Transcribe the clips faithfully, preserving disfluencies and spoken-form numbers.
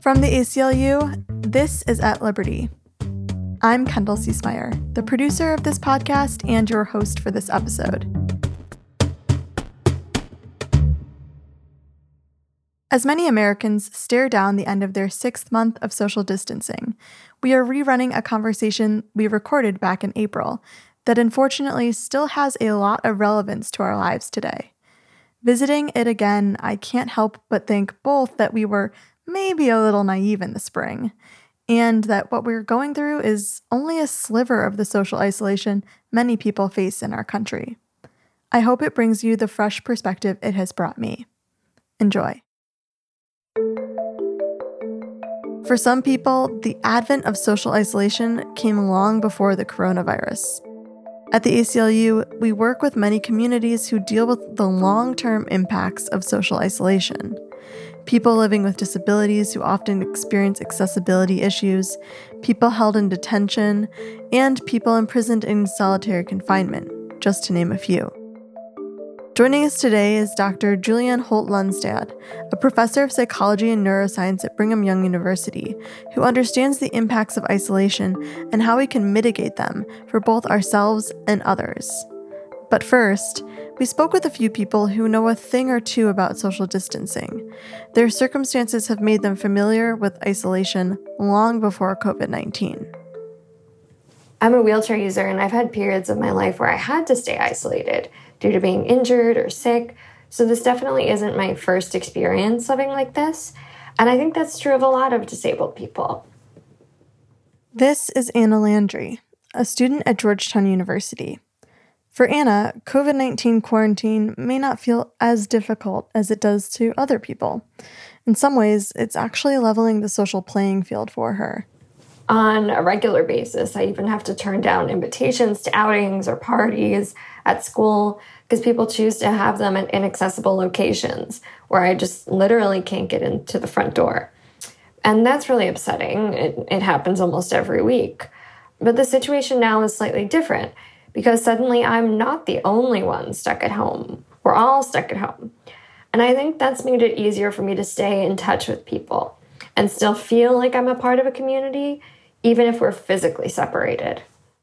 From the A C L U, this is At Liberty. I'm Kendall Ciesmeyer, the producer of this podcast and your host for this episode. As many Americans stare down the end of their sixth month of social distancing, we are rerunning a conversation we recorded back in April that unfortunately still has a lot of relevance to our lives today. Visiting it again, I can't help but think both that we were maybe a little naive in the spring, and that what we're going through is only a sliver of the social isolation many people face in our country. I hope it brings you the fresh perspective it has brought me. Enjoy. For some people, the advent of social isolation came long before the coronavirus. At the A C L U, we work with many communities who deal with the long-term impacts of social isolation. People living with disabilities who often experience accessibility issues, people held in detention, and people imprisoned in solitary confinement, just to name a few. Joining us today is Doctor Julianne Holt-Lunstad, a professor of psychology and neuroscience at Brigham Young University, who understands the impacts of isolation and how we can mitigate them for both ourselves and others. But first, we spoke with a few people who know a thing or two about social distancing. Their circumstances have made them familiar with isolation long before covid nineteen. I'm a wheelchair user, and I've had periods of my life where I had to stay isolated due to being injured or sick, so this definitely isn't my first experience living like this, and I think that's true of a lot of disabled people. This is Anna Landry, a student at Georgetown University. For Anna, covid nineteen quarantine may not feel as difficult as it does to other people. In some ways, it's actually leveling the social playing field for her. On a regular basis, I even have to turn down invitations to outings or parties at school because people choose to have them at inaccessible locations where I just literally can't get into the front door. And that's really upsetting. It, it happens almost every week. But the situation now is slightly different because suddenly I'm not the only one stuck at home. We're all stuck at home. And I think that's made it easier for me to stay in touch with people and still feel like I'm a part of a community, even if we're physically separated.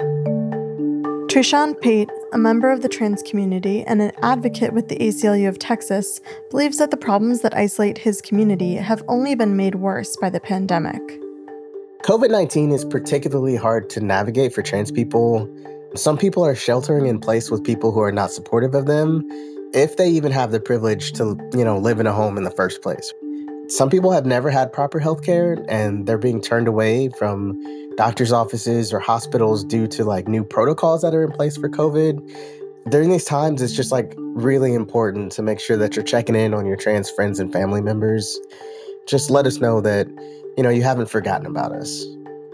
Trishawn Pate, a member of the trans community and an advocate with the A C L U of Texas, believes that the problems that isolate his community have only been made worse by the pandemic. covid nineteen is particularly hard to navigate for trans people. Some people are sheltering in place with people who are not supportive of them, if they even have the privilege to, you know, live in a home in the first place. Some people have never had proper health care, and they're being turned away from doctor's offices or hospitals due to like new protocols that are in place for COVID. During these times, it's just like really important to make sure that you're checking in on your trans friends and family members. Just let us know that, you know, you haven't forgotten about us.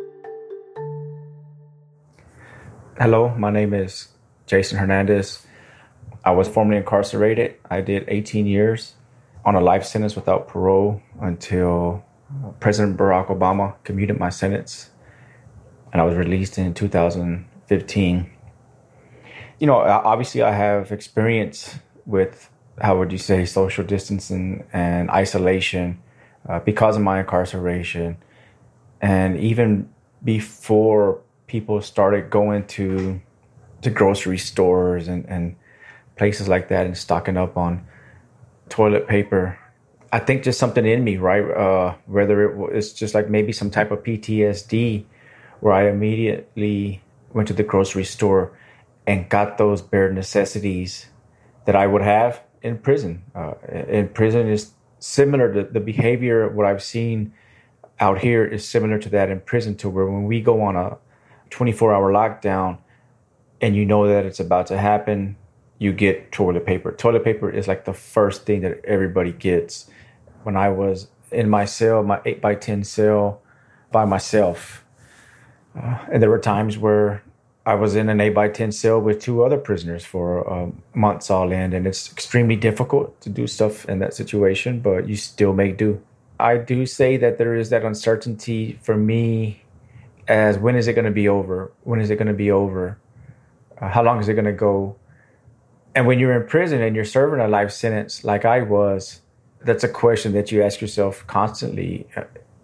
Hello, my name is Jason Hernandez. I was formerly incarcerated. I did eighteen years on a life sentence without parole until President Barack Obama commuted my sentence, and I was released in two thousand fifteen. You know, obviously I have experience with, how would you say, social distancing and isolation uh, because of my incarceration. And even before people started going to to grocery stores and, and places like that and stocking up on toilet paper, I think just something in me, right? Uh, whether it was just like maybe some type of P T S D, where I immediately went to the grocery store and got those bare necessities that I would have in prison. Uh, in prison is similar to the behavior, what I've seen out here is similar to that in prison, to where when we go on a twenty-four hour lockdown and you know that it's about to happen, you get toilet paper. Toilet paper is like the first thing that everybody gets. When I was in my cell, my eight by ten cell by myself, uh, and there were times where I was in an eight by ten cell with two other prisoners for uh, months all in, and it's extremely difficult to do stuff in that situation, but you still make do. I do say that there is that uncertainty for me as when is it going to be over? When is it going to be over? Uh, how long is it going to go? And when you're in prison and you're serving a life sentence like I was, that's a question that you ask yourself constantly.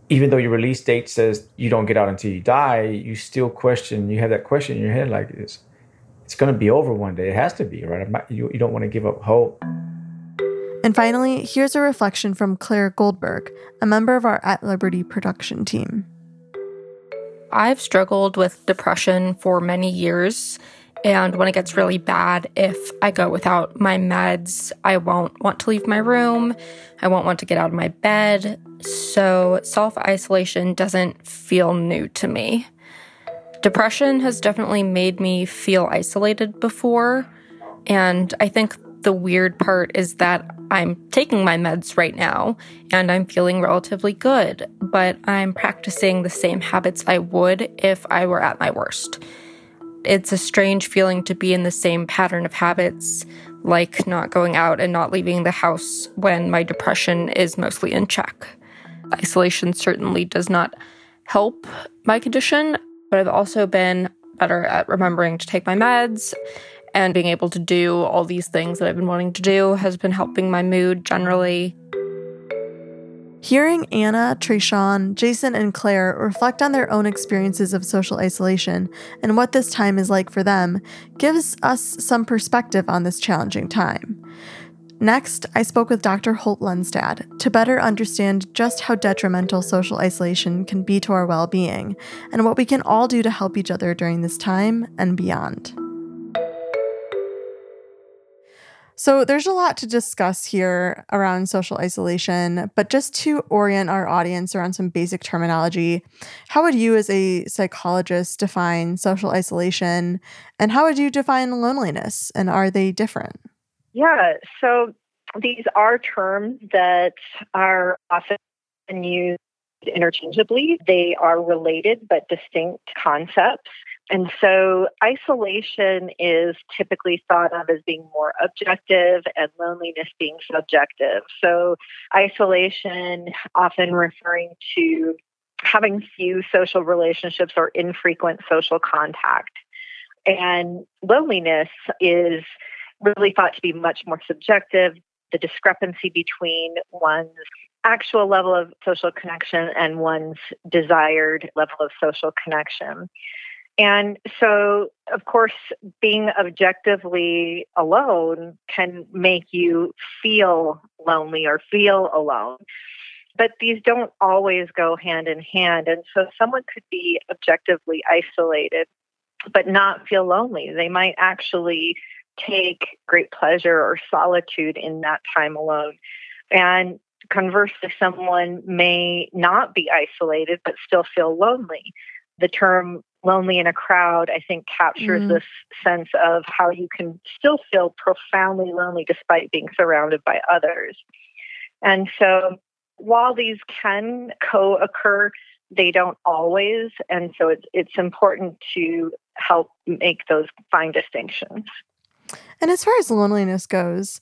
even though your release date says you don't get out until you die, you still question, you have that question in your head, like, it's, it's going to be over one day. It has to be, right? Not, you, you don't want to give up hope. And finally, here's a reflection from Claire Goldberg, a member of our At Liberty production team. I've struggled with depression for many years, and when it gets really bad, if I go without my meds, I won't want to leave my room, I won't want to get out of my bed, so self-isolation doesn't feel new to me. Depression has definitely made me feel isolated before, and I think the weird part is that I'm taking my meds right now, and I'm feeling relatively good, but I'm practicing the same habits I would if I were at my worst. It's a strange feeling to be in the same pattern of habits, like not going out and not leaving the house when my depression is mostly in check. Isolation certainly does not help my condition, but I've also been better at remembering to take my meds, and being able to do all these things that I've been wanting to do has been helping my mood generally. Hearing Anna, Trayshawn, Jason, and Claire reflect on their own experiences of social isolation and what this time is like for them gives us some perspective on this challenging time. Next, I spoke with Doctor Holt Lundstad to better understand just how detrimental social isolation can be to our well-being and what we can all do to help each other during this time and beyond. So there's a lot to discuss here around social isolation, but just to orient our audience around some basic terminology, how would you as a psychologist define social isolation, and how would you define loneliness, and are they different? Yeah, so these are terms that are often used interchangeably. They are related but distinct concepts. And so isolation is typically thought of as being more objective and loneliness being subjective. So isolation often referring to having few social relationships or infrequent social contact. And loneliness is really thought to be much more subjective, the discrepancy between one's actual level of social connection and one's desired level of social connection. And so, of course, being objectively alone can make you feel lonely or feel alone. But these don't always go hand in hand. And so someone could be objectively isolated, but not feel lonely. They might actually take great pleasure or solitude in that time alone. And conversely, someone may not be isolated, but still feel lonely. The term lonely in a crowd, I think, captures mm. this sense of how you can still feel profoundly lonely despite being surrounded by others. And so while these can co-occur, they don't always. And so it's, it's important to help make those fine distinctions. And as far as loneliness goes,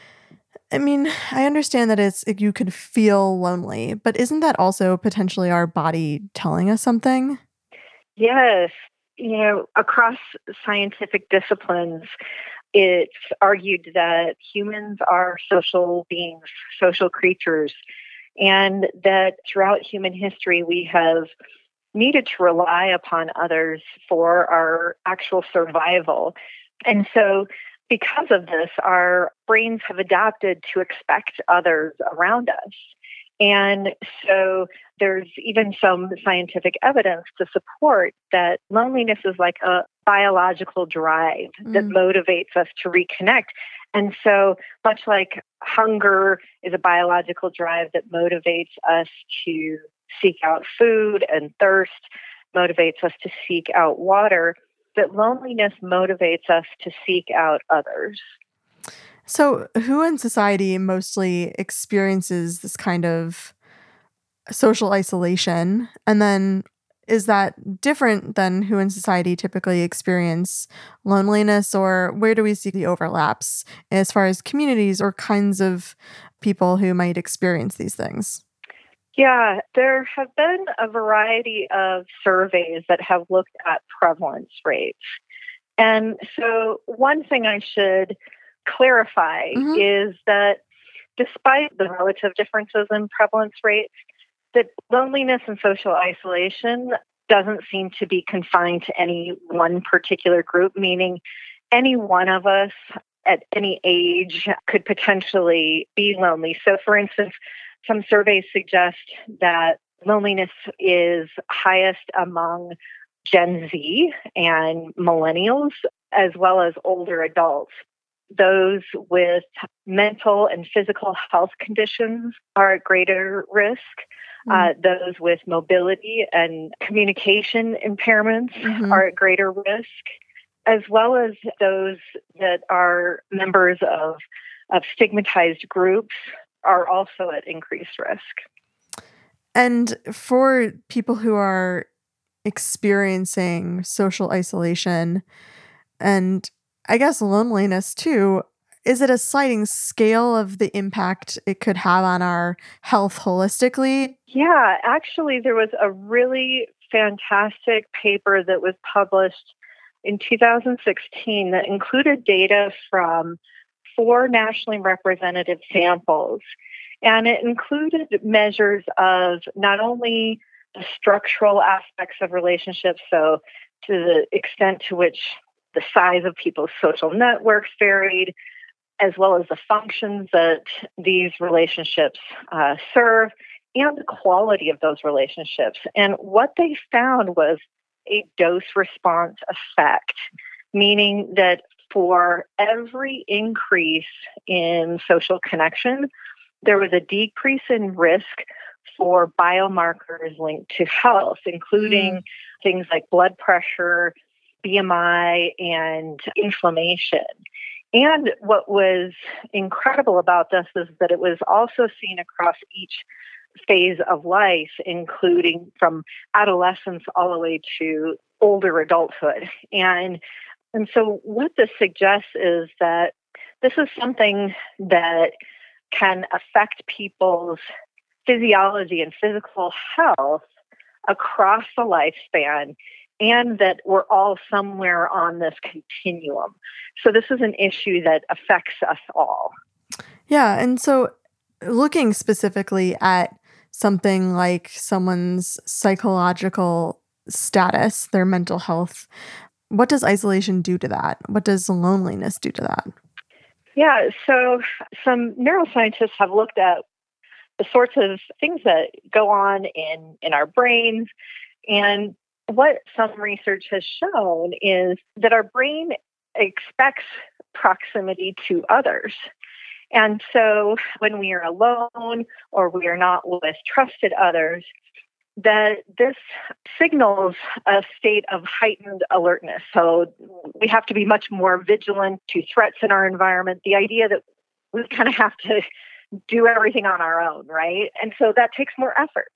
I mean, I understand that it's you could feel lonely, but isn't that also potentially our body telling us something? Yes. You know, across scientific disciplines, it's argued that humans are social beings, social creatures, and that throughout human history, we have needed to rely upon others for our actual survival. And so because of this, our brains have adapted to expect others around us. And so there's even some scientific evidence to support that loneliness is like a biological drive mm. that motivates us to reconnect. And so much like hunger is a biological drive that motivates us to seek out food, and thirst motivates us to seek out water, that loneliness motivates us to seek out others. So who in society mostly experiences this kind of social isolation? And then is that different than who in society typically experience loneliness, or where do we see the overlaps as far as communities or kinds of people who might experience these things? Yeah, there have been a variety of surveys that have looked at prevalence rates. And so one thing I should clarify mm-hmm. is that despite the relative differences in prevalence rates, that loneliness and social isolation doesn't seem to be confined to any one particular group, meaning any one of us at any age could potentially be lonely. So, for instance, some surveys suggest that loneliness is highest among Gen Z and millennials, as well as older adults. Those with mental and physical health conditions are at greater risk. Mm-hmm. Uh, those with mobility and communication impairments mm-hmm. are at greater risk, as well as those that are members of, of stigmatized groups are also at increased risk. And for people who are experiencing social isolation and I guess loneliness too, is it a sliding scale of the impact it could have on our health holistically? Yeah, actually, there was a really fantastic paper that was published in two thousand sixteen that included data from four nationally representative samples. And it included measures of not only the structural aspects of relationships, so to the extent to which the size of people's social networks varied, as well as the functions that these relationships uh, serve, and the quality of those relationships. And what they found was a dose-response effect, meaning that for every increase in social connection, there was a decrease in risk for biomarkers linked to health, including mm. things like blood pressure, B M I, and inflammation. And what was incredible about this is that it was also seen across each phase of life, including from adolescence all the way to older adulthood. And, and so what this suggests is that this is something that can affect people's physiology and physical health across the lifespan, and that we're all somewhere on this continuum. So this is an issue that affects us all. Yeah, and so looking specifically at something like someone's psychological status, their mental health, what does isolation do to that? What does loneliness do to that? Yeah, so some neuroscientists have looked at the sorts of things that go on in, in our brains. And what some research has shown is that our brain expects proximity to others. And so when we are alone or we are not with trusted others, that this signals a state of heightened alertness. So we have to be much more vigilant to threats in our environment. The idea that we kind of have to do everything on our own, right? And so that takes more effort.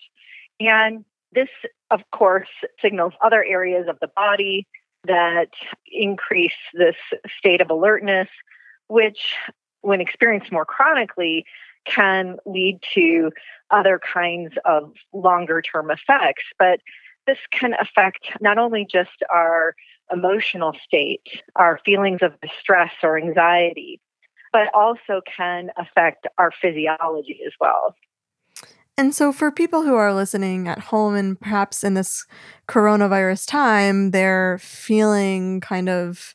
And this, of course, signals other areas of the body that increase this state of alertness, which, when experienced more chronically, can lead to other kinds of longer-term effects. But this can affect not only just our emotional state, our feelings of distress or anxiety, but also can affect our physiology as well. And so for people who are listening at home and perhaps in this coronavirus time, they're feeling kind of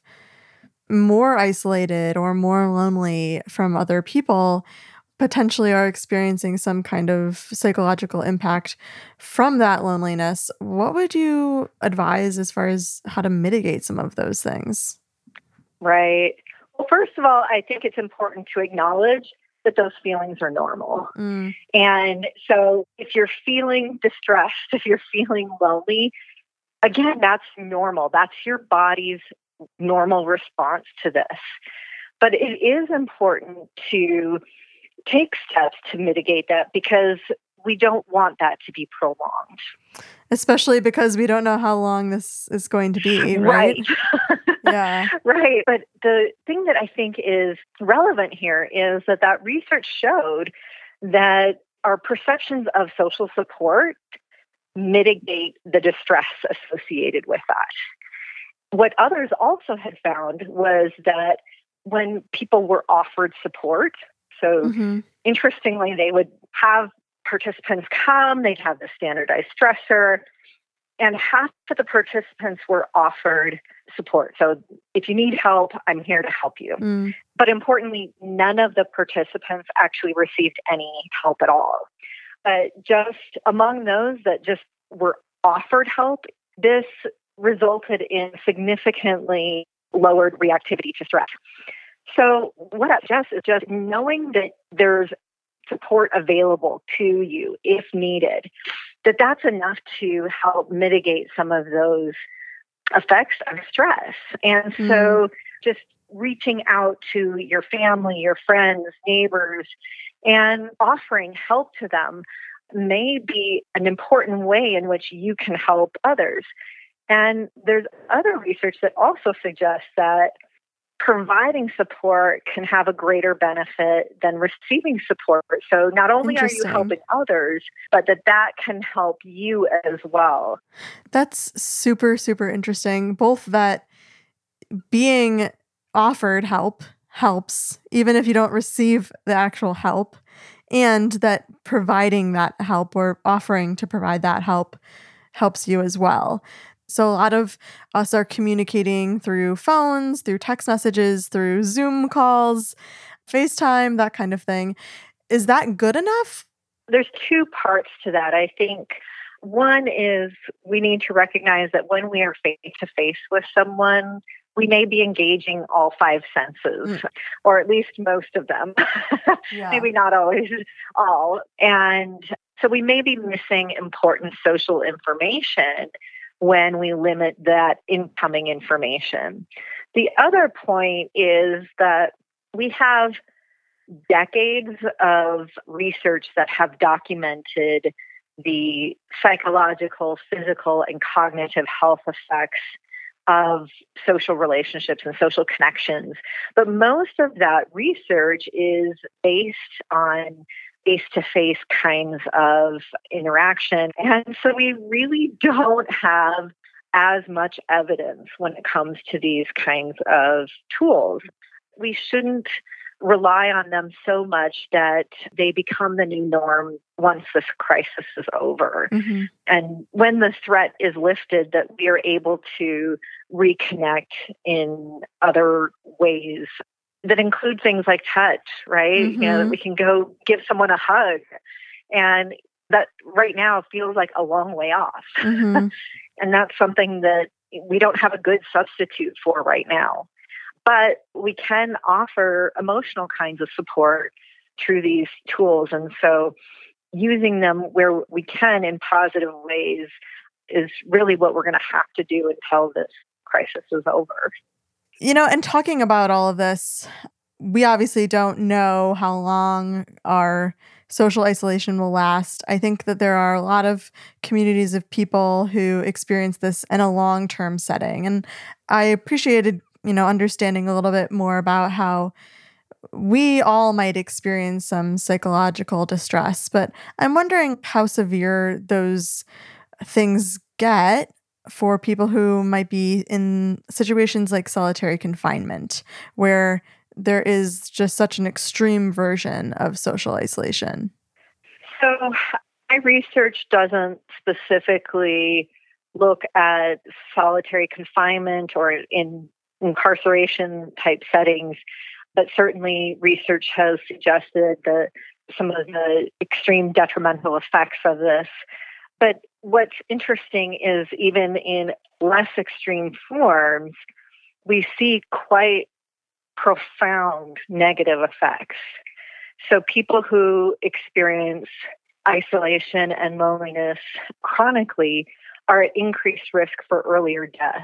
more isolated or more lonely from other people, potentially are experiencing some kind of psychological impact from that loneliness. What would you advise as far as how to mitigate some of those things? Right. Well, first of all, I think it's important to acknowledge that those feelings are normal. Mm. And so if you're feeling distressed, if you're feeling lonely, again, that's normal. That's your body's normal response to this. But it is important to take steps to mitigate that because we don't want that to be prolonged. Especially because we don't know how long this is going to be, right? Right. Yeah. Right. But the thing that I think is relevant here is that that research showed that our perceptions of social support mitigate the distress associated with that. What others also had found was that when people were offered support, so mm-hmm. interestingly, they would have participants come, they'd have the standardized stressor, and half of the participants were offered support. So if you need help, I'm here to help you. Mm. But importantly, none of the participants actually received any help at all. But just among those that just were offered help, this resulted in significantly lowered reactivity to stress. So what that suggests is just knowing that there's support available to you if needed, that that's enough to help mitigate some of those effects of stress. And Mm. so just reaching out to your family, your friends, neighbors, and offering help to them may be an important way in which you can help others. And there's other research that also suggests that providing support can have a greater benefit than receiving support. So not only are you Interesting. helping others, but that that can help you as well. That's super, super interesting. Both that being offered help helps, even if you don't receive the actual help, and that providing that help or offering to provide that help helps you as well. So a lot of us are communicating through phones, through text messages, through Zoom calls, FaceTime, that kind of thing. Is that good enough? There's two parts to that. I think one is we need to recognize that when we are face to face with someone, we may be engaging all five senses, mm. or at least most of them. Yeah. Maybe not always all. And so we may be missing important social information when we limit that incoming information. The other point is that we have decades of research that have documented the psychological, physical, and cognitive health effects of social relationships and social connections. But most of that research is based on face-to-face kinds of interaction. And so we really don't have as much evidence when it comes to these kinds of tools. We shouldn't rely on them so much that they become the new norm once this crisis is over. Mm-hmm. And when the threat is lifted, that we are able to reconnect in other ways that include things like touch, right? Mm-hmm. You know, that we can go give someone a hug. And that right now feels like a long way off. Mm-hmm. And that's something that we don't have a good substitute for right now. But we can offer emotional kinds of support through these tools. And so using them where we can in positive ways is really what we're going to have to do until this crisis is over. You know, and talking about all of this, we obviously don't know how long our social isolation will last. I think that there are a lot of communities of people who experience this in a long-term setting. And I appreciated, you know, understanding a little bit more about how we all might experience some psychological distress. But I'm wondering how severe those things get for people who might be in situations like solitary confinement, where there is just such an extreme version of social isolation. So my research doesn't specifically look at solitary confinement or in incarceration type settings, but certainly research has suggested that some of the extreme detrimental effects of this. But what's interesting is even in less extreme forms, we see quite profound negative effects. So people who experience isolation and loneliness chronically are at increased risk for earlier death.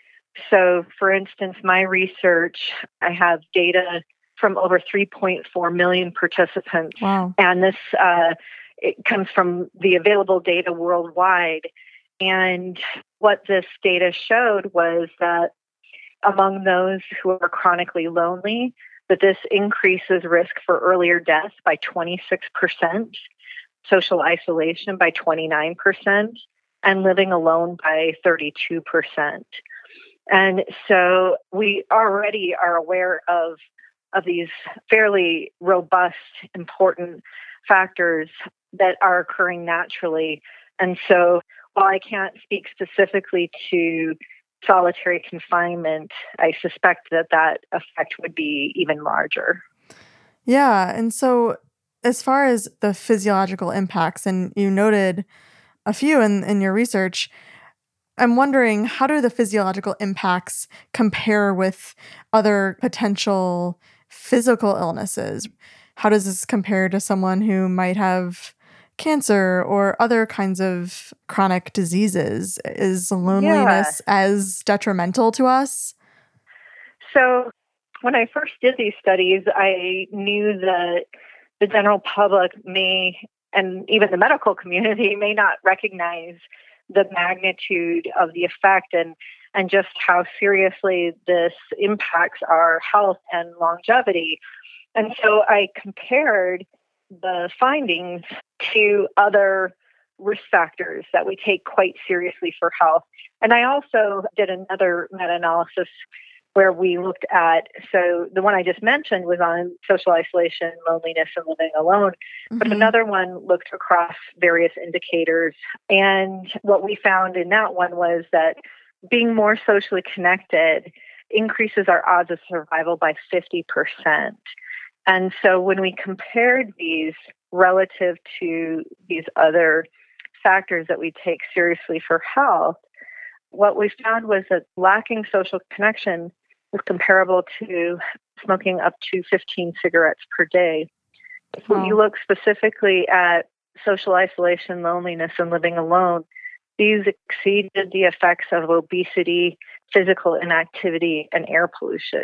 So, for instance, my research, I have data from over three point four million participants. Wow. And this uh, it comes from the available data worldwide. And what this data showed was that among those who are chronically lonely, that this increases risk for earlier death by twenty-six percent, social isolation by twenty-nine percent, and living alone by thirty-two percent. And so we already are aware of, of these fairly robust, important factors that are occurring naturally. And so while I can't speak specifically to solitary confinement, I suspect that that effect would be even larger. Yeah. And so as far as the physiological impacts, and you noted a few in, in your research, I'm wondering, how do the physiological impacts compare with other potential physical illnesses? How does this compare to someone who might have cancer or other kinds of chronic diseases? Is loneliness Yeah. as detrimental to us? So when I first did these studies, I knew that the general public may, and even the medical community, may not recognize the magnitude of the effect and, and just how seriously this impacts our health and longevity. And so I compared the findings to other risk factors that we take quite seriously for health. And I also did another meta-analysis where we looked at, so the one I just mentioned was on social isolation, loneliness, and living alone. Mm-hmm. But another one looked across various indicators. And what we found in that one was that being more socially connected increases our odds of survival by fifty percent. And so when we compared these relative to these other factors that we take seriously for health, what we found was that lacking social connection was comparable to smoking up to fifteen cigarettes per day. If wow. you look specifically at social isolation, loneliness, and living alone, these exceeded the effects of obesity, physical inactivity, and air pollution.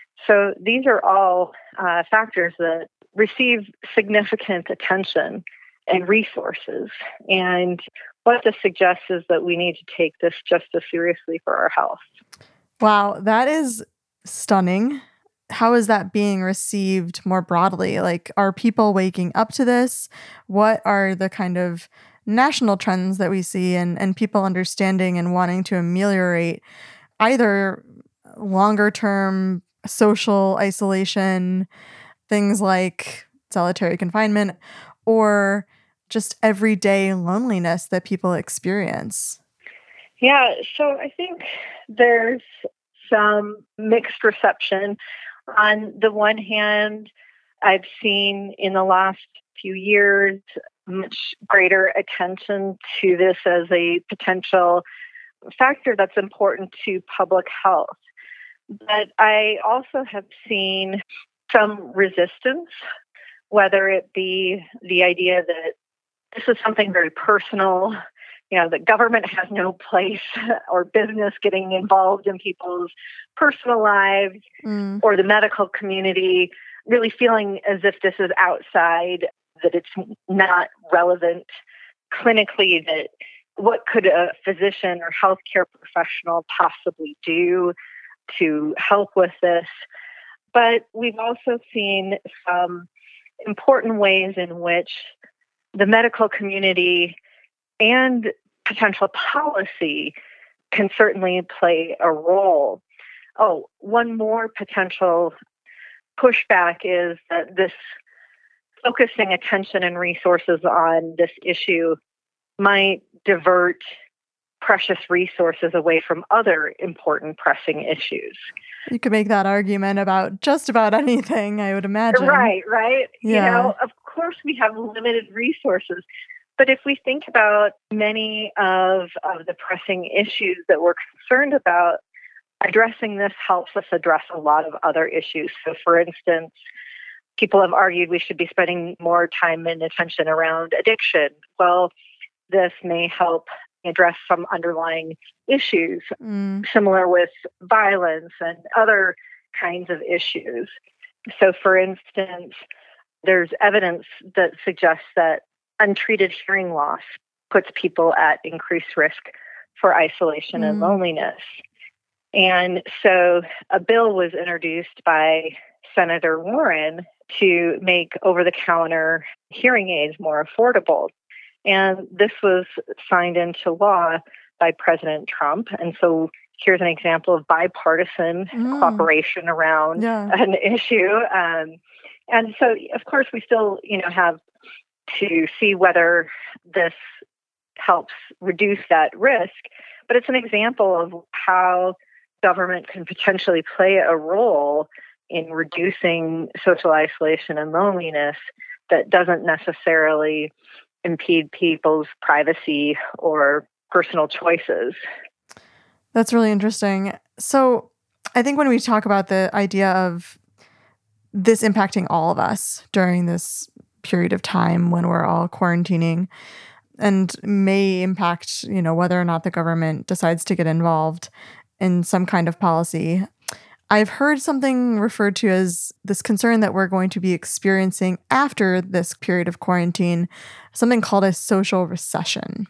So these are all uh, factors that receive significant attention and resources. And what this suggests is that we need to take this just as seriously for our health. Wow, that is stunning. How is that being received more broadly? Like, are people waking up to this? What are the kind of national trends that we see and, and people understanding and wanting to ameliorate either longer term social isolation, things like solitary confinement, or just everyday loneliness that people experience? Yeah, so I think there's some mixed reception. On the one hand, I've seen in the last few years much greater attention to this as a potential factor that's important to public health. But I also have seen some resistance, whether it be the idea that this is something very personal, you know, the government has no place or business getting involved in people's personal lives, mm. or the medical community really feeling as if this is outside, that it's not relevant clinically, that what could a physician or healthcare professional possibly do to help with this. But we've also seen some important ways in which the medical community and potential policy can certainly play a role. Oh, one more potential pushback is that this focusing attention and resources on this issue might divert precious resources away from other important pressing issues. You could make that argument about just about anything, I would imagine. Right, right. Yeah. You know, of course we have limited resources, but if we think about many of, of the pressing issues that we're concerned about, addressing this helps us address a lot of other issues. So for instance, people have argued we should be spending more time and attention around addiction. Well, this may help address some underlying issues, mm. similar with violence and other kinds of issues. So for instance, there's evidence that suggests that untreated hearing loss puts people at increased risk for isolation mm. and loneliness. And so a bill was introduced by Senator Warren to make over-the-counter hearing aids more affordable. And this was signed into law by President Trump. And so here's an example of bipartisan mm. cooperation around yeah. an issue. Um, and so, of course, we still, you know, have to see whether this helps reduce that risk. But it's an example of how government can potentially play a role in reducing social isolation and loneliness that doesn't necessarily impede people's privacy or personal choices. That's really interesting. So I think when we talk about the idea of this impacting all of us during this period of time when we're all quarantining and may impact, you know, whether or not the government decides to get involved in some kind of policy, I've heard something referred to as this concern that we're going to be experiencing after this period of quarantine, something called a social recession.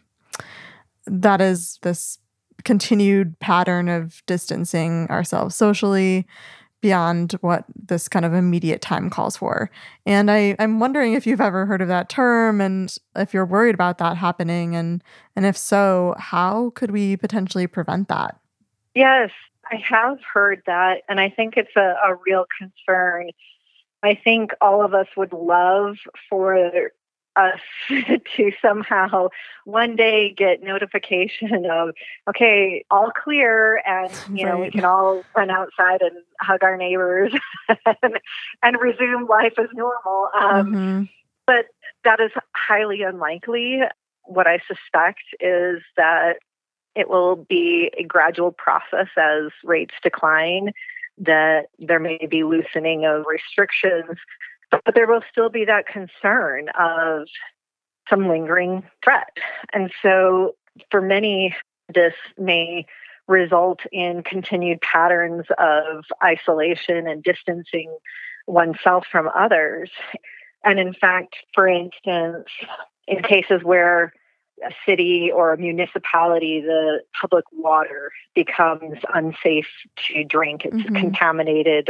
That is this continued pattern of distancing ourselves socially beyond what this kind of immediate time calls for. And I, I'm wondering if you've ever heard of that term and if you're worried about that happening. And, and if so, how could we potentially prevent that? Yes, I have heard that. And I think it's a, a real concern. I think all of us would love for us to somehow one day get notification of, okay, all clear, and you know, right. we can all run outside and hug our neighbors and, and resume life as normal. Um, mm-hmm. But that is highly unlikely. What I suspect is that it will be a gradual process as rates decline, that there may be loosening of restrictions, but there will still be that concern of some lingering threat. And so for many, this may result in continued patterns of isolation and distancing oneself from others. And in fact, for instance, in cases where a city or a municipality, the public water becomes unsafe to drink, it's mm-hmm. contaminated.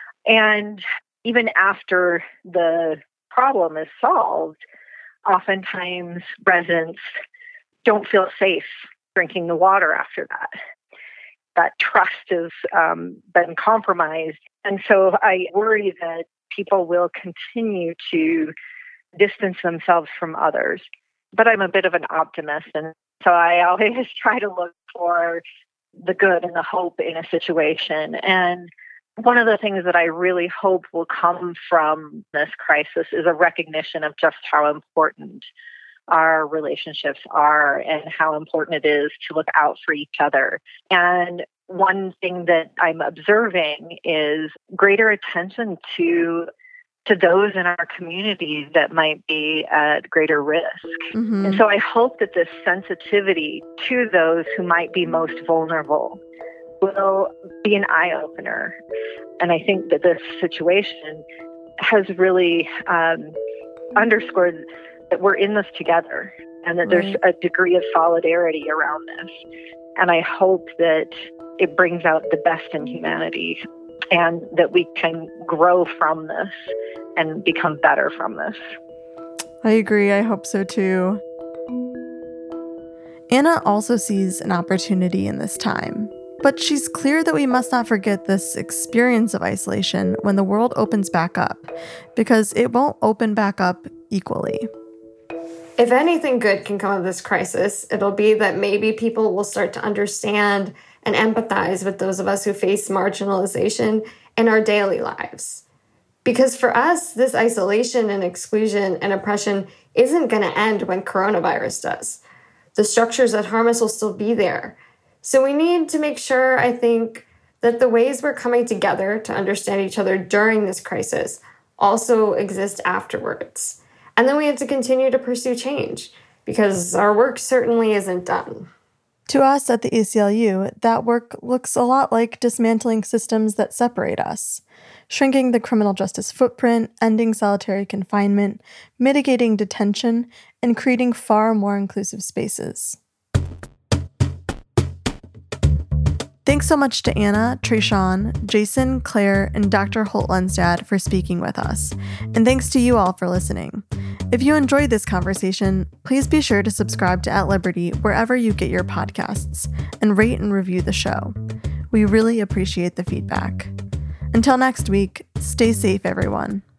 And even after the problem is solved, oftentimes residents don't feel safe drinking the water after that. That trust has um, been compromised. And so I worry that people will continue to distance themselves from others. But I'm a bit of an optimist, and so I always try to look for the good and the hope in a situation. And one of the things that I really hope will come from this crisis is a recognition of just how important our relationships are and how important it is to look out for each other. And one thing that I'm observing is greater attention to to those in our community that might be at greater risk. Mm-hmm. And so I hope that this sensitivity to those who might be most vulnerable will be an eye-opener. And I think that this situation has really um, underscored that we're in this together and that right. there's a degree of solidarity around this. And I hope that it brings out the best in humanity and that we can grow from this and become better from this. I agree. I hope so too. Anna also sees an opportunity in this time, but she's clear that we must not forget this experience of isolation when the world opens back up, because it won't open back up equally. If anything good can come of this crisis, it'll be that maybe people will start to understand and empathize with those of us who face marginalization in our daily lives. Because for us, this isolation and exclusion and oppression isn't going to end when coronavirus does. The structures that harm us will still be there. So we need to make sure, I think, that the ways we're coming together to understand each other during this crisis also exist afterwards. And then we have to continue to pursue change, because our work certainly isn't done. To us at the A C L U, that work looks a lot like dismantling systems that separate us, shrinking the criminal justice footprint, ending solitary confinement, mitigating detention, and creating far more inclusive spaces. Thanks so much to Anna, Trayshawn, Jason, Claire, and Doctor Holt-Lunstad for speaking with us. And thanks to you all for listening. If you enjoyed this conversation, please be sure to subscribe to At Liberty wherever you get your podcasts and rate and review the show. We really appreciate the feedback. Until next week, stay safe, everyone.